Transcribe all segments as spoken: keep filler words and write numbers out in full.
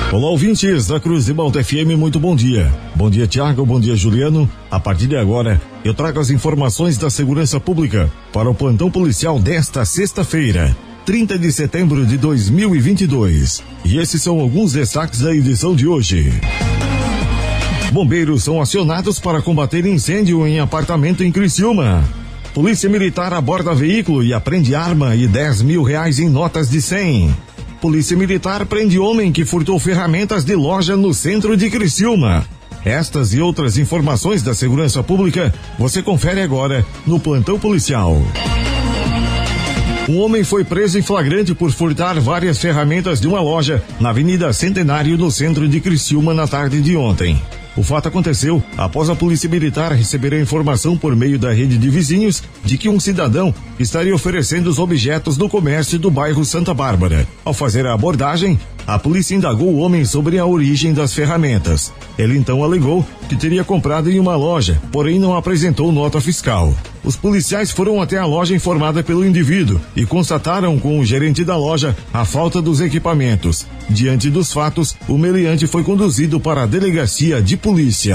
Olá, ouvintes da Cruz de Malta F M, muito bom dia. Bom dia, Tiago, bom dia, Juliano. A partir de agora, eu trago as informações da segurança pública para o plantão policial desta sexta-feira, trinta de setembro de dois mil e vinte e dois. E esses são alguns destaques da edição de hoje. Bombeiros são acionados para combater incêndio em apartamento em Criciúma. Polícia Militar aborda veículo e apreende arma e dez mil reais em notas de cem. Polícia Militar prende homem que furtou ferramentas de loja no centro de Criciúma. Estas e outras informações da segurança pública você confere agora no plantão policial. Um homem foi preso em flagrante por furtar várias ferramentas de uma loja na Avenida Centenário, no centro de Criciúma, na tarde de ontem. O fato aconteceu após a Polícia Militar receber a informação por meio da rede de vizinhos de que um cidadão estaria oferecendo os objetos do comércio do bairro Santa Bárbara. Ao fazer a abordagem, a polícia indagou o homem sobre a origem das ferramentas. Ele então alegou que teria comprado em uma loja, porém não apresentou nota fiscal. Os policiais foram até a loja informada pelo indivíduo e constataram com o gerente da loja a falta dos equipamentos. Diante dos fatos, o meliante foi conduzido para a delegacia de polícia.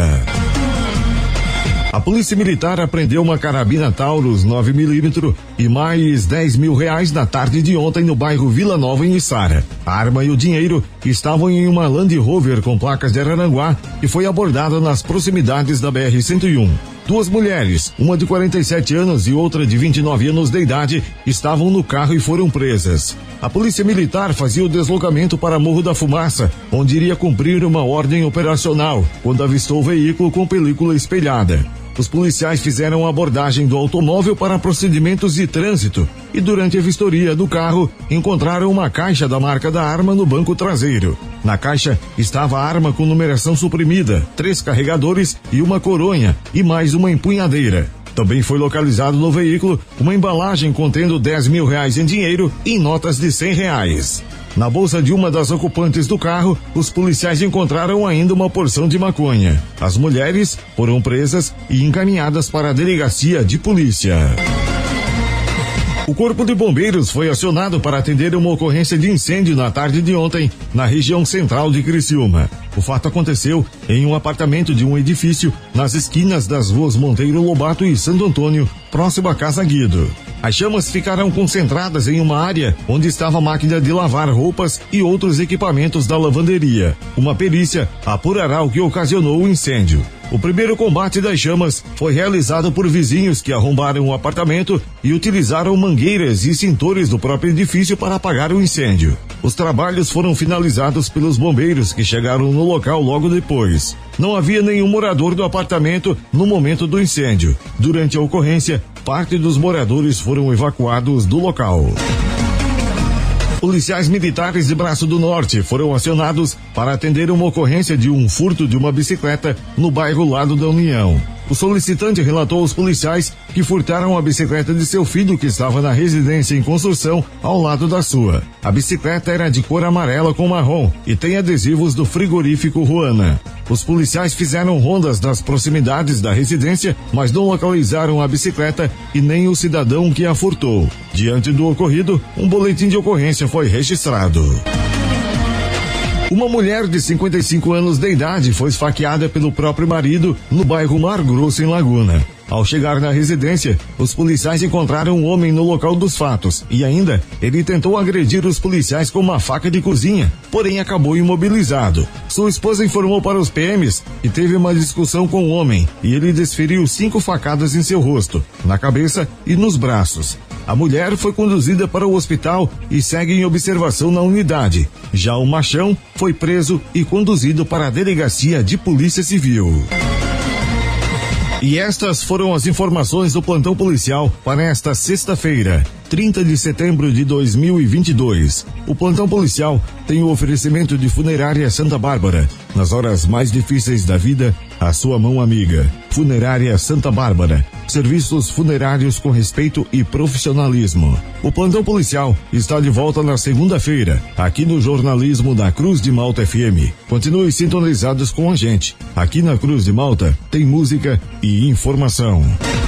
A Polícia Militar apreendeu uma carabina Taurus nove milímetros e mais dez mil reais na tarde de ontem no bairro Vila Nova, em Içara. A arma e o dinheiro estavam em uma Land Rover com placas de Araranguá e foi abordada nas proximidades da B R cento e um. Duas mulheres, uma de quarenta e sete anos e outra de vinte e nove anos de idade, estavam no carro e foram presas. A Polícia Militar fazia o deslocamento para Morro da Fumaça, onde iria cumprir uma ordem operacional, quando avistou o veículo com película espelhada. Os policiais fizeram a abordagem do automóvel para procedimentos de trânsito e durante a vistoria do carro encontraram uma caixa da marca da arma no banco traseiro. Na caixa estava a arma com numeração suprimida, três carregadores e uma coronha e mais uma empunhadeira. Também foi localizado no veículo uma embalagem contendo dez mil reais em dinheiro e em notas de cem reais. Na bolsa de uma das ocupantes do carro, os policiais encontraram ainda uma porção de maconha. As mulheres foram presas e encaminhadas para a delegacia de polícia. O Corpo de Bombeiros foi acionado para atender uma ocorrência de incêndio na tarde de ontem, na região central de Criciúma. O fato aconteceu em um apartamento de um edifício nas esquinas das ruas Monteiro Lobato e Santo Antônio, próximo à Casa Guido. As chamas ficaram concentradas em uma área onde estava a máquina de lavar roupas e outros equipamentos da lavanderia. Uma perícia apurará o que ocasionou o incêndio. O primeiro combate das chamas foi realizado por vizinhos que arrombaram o apartamento e utilizaram mangueiras e extintores do próprio edifício para apagar o incêndio. Os trabalhos foram finalizados pelos bombeiros que chegaram no local logo depois. Não havia nenhum morador do apartamento no momento do incêndio. Durante a ocorrência, parte dos moradores foram evacuados do local. Policiais militares de Braço do Norte foram acionados para atender uma ocorrência de um furto de uma bicicleta no bairro Lado da União. O solicitante relatou aos policiais que furtaram a bicicleta de seu filho que estava na residência em construção ao lado da sua. A bicicleta era de cor amarela com marrom e tem adesivos do frigorífico Ruana. Os policiais fizeram rondas nas proximidades da residência, mas não localizaram a bicicleta e nem o cidadão que a furtou. Diante do ocorrido, um boletim de ocorrência foi registrado. Uma mulher de cinquenta e cinco anos de idade foi esfaqueada pelo próprio marido no bairro Mar Grosso, em Laguna. Ao chegar na residência, os policiais encontraram um homem no local dos fatos e ainda ele tentou agredir os policiais com uma faca de cozinha, porém acabou imobilizado. Sua esposa informou para os P Ms que teve uma discussão com o homem e ele desferiu cinco facadas em seu rosto, na cabeça e nos braços. A mulher foi conduzida para o hospital e segue em observação na unidade. Já o machão foi preso e conduzido para a delegacia de Polícia Civil. E estas foram as informações do plantão policial para esta sexta-feira, trinta de setembro de dois mil e vinte e dois. O plantão policial tem o oferecimento de Funerária Santa Bárbara. Nas horas mais difíceis da vida, a sua mão amiga. Funerária Santa Bárbara. Serviços funerários com respeito e profissionalismo. O plantão policial está de volta na segunda-feira, aqui no jornalismo da Cruz de Malta F M. Continue sintonizados com a gente. Aqui na Cruz de Malta tem música e informação.